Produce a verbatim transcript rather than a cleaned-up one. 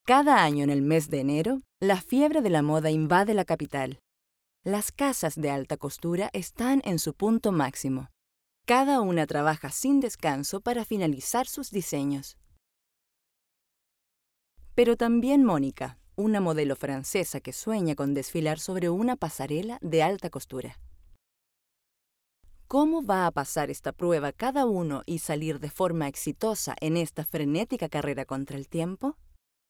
Cada año en el mes de enero, la fiebre de la moda invade la capital. Las casas de alta costura están en su punto máximo. Cada una trabaja sin descanso para finalizar sus diseños. Pero también Mónica, una modelo francesa que sueña con desfilar sobre una pasarela de alta costura. ¿Cómo va a pasar esta prueba cada uno y salir de forma exitosa en esta frenética carrera contra el tiempo?